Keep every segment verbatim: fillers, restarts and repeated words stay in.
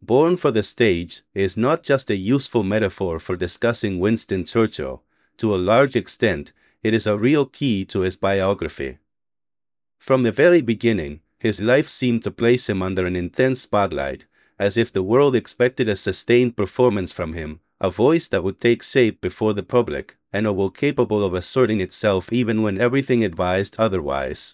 born for the stage is not just a useful metaphor for discussing Winston Churchill. To a large extent, it is a real key to his biography. From the very beginning, his life seemed to place him under an intense spotlight, as if the world expected a sustained performance from him, a voice that would take shape before the public, and a will capable of asserting itself even when everything advised otherwise.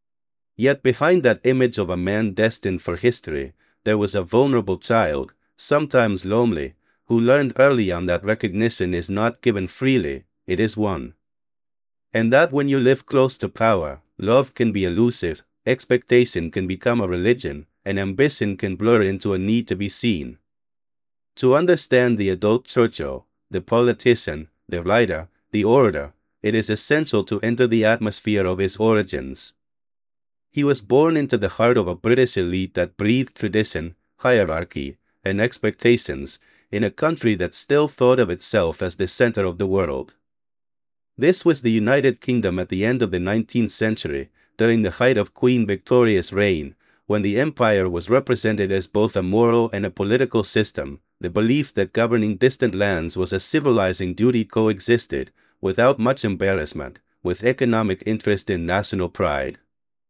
Yet behind that image of a man destined for history, there was a vulnerable child, sometimes lonely, who learned early on that recognition is not given freely, it is won. And that when you live close to power, love can be elusive, expectation can become a religion, and ambition can blur into a need to be seen. To understand the adult Churchill, the politician, the writer, the orator, it is essential to enter the atmosphere of his origins. He was born into the heart of a British elite that breathed tradition, hierarchy, and expectations, in a country that still thought of itself as the center of the world. This was the United Kingdom at the end of the nineteenth century, during the height of Queen Victoria's reign, when the empire was represented as both a moral and a political system. The belief that governing distant lands was a civilizing duty coexisted, without much embarrassment, with economic interest and national pride.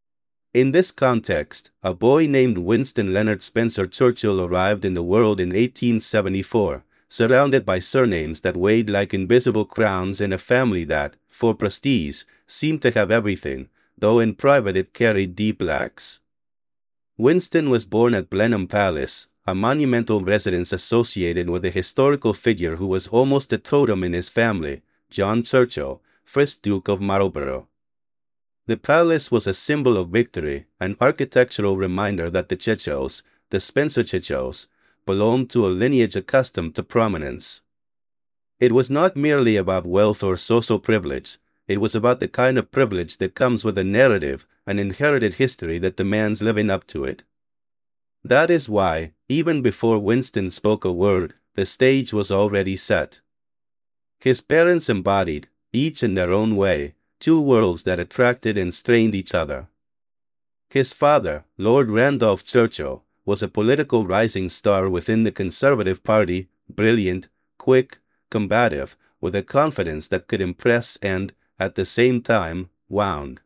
In this context, a boy named Winston Leonard Spencer Churchill arrived in the world in eighteen seventy-four, surrounded by surnames that weighed like invisible crowns in a family that, for prestige, seemed to have everything, though in private it carried deep lacks. Winston was born at Blenheim Palace, a monumental residence associated with a historical figure who was almost a totem in his family, John Churchill, first Duke of Marlborough. The palace was a symbol of victory, an architectural reminder that the Churchills, the Spencer Churchills, belonged to a lineage accustomed to prominence. It was not merely about wealth or social privilege, it was about the kind of privilege that comes with a narrative, an inherited history that demands living up to it. That is why, even before Winston spoke a word, the stage was already set. His parents embodied, each in their own way, two worlds that attracted and strained each other. His father, Lord Randolph Churchill, was a political rising star within the Conservative Party, brilliant, quick, combative, with a confidence that could impress and, at the same time, wound.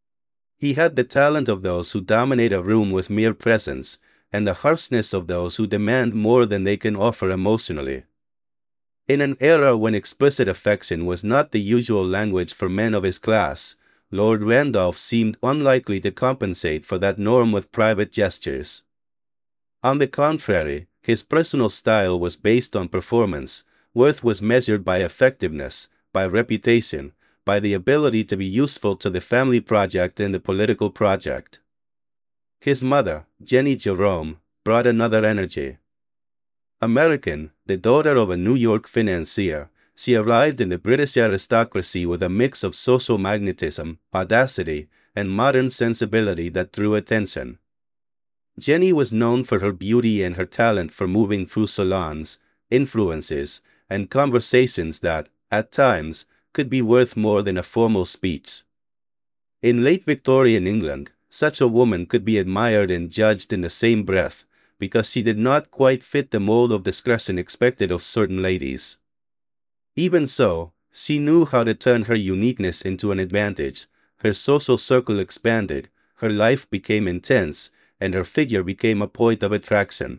He had the talent of those who dominate a room with mere presence, and the harshness of those who demand more than they can offer emotionally. In an era when explicit affection was not the usual language for men of his class, Lord Randolph seemed unlikely to compensate for that norm with private gestures. On the contrary, his personal style was based on performance, worth was measured by effectiveness, by reputation, by the ability to be useful to the family project and the political project. His mother, Jenny Jerome, brought another energy. American, the daughter of a New York financier, she arrived in the British aristocracy with a mix of social magnetism, audacity, and modern sensibility that drew attention. Jenny was known for her beauty and her talent for moving through salons, influences, and conversations that, at times, could be worth more than a formal speech. In late Victorian England, such a woman could be admired and judged in the same breath, because she did not quite fit the mold of discretion expected of certain ladies. Even so, she knew how to turn her uniqueness into an advantage. Her social circle expanded, her life became intense, and her figure became a point of attraction.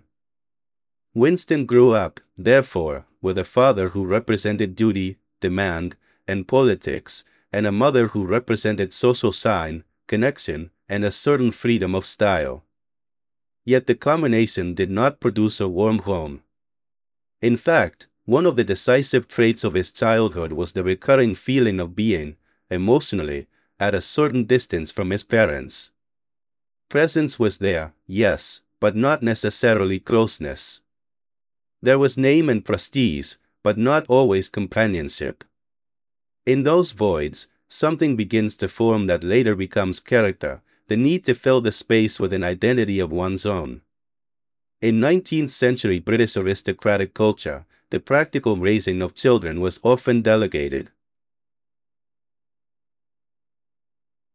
Winston grew up, therefore, with a father who represented duty, demand, and politics, and a mother who represented social shine, connection, and a certain freedom of style. Yet the combination did not produce a warm home. In fact, one of the decisive traits of his childhood was the recurring feeling of being, emotionally, at a certain distance from his parents. Presence was there, yes, but not necessarily closeness. There was name and prestige, but not always companionship. In those voids, something begins to form that later becomes character, the need to fill the space with an identity of one's own. In nineteenth century British aristocratic culture, the practical raising of children was often delegated.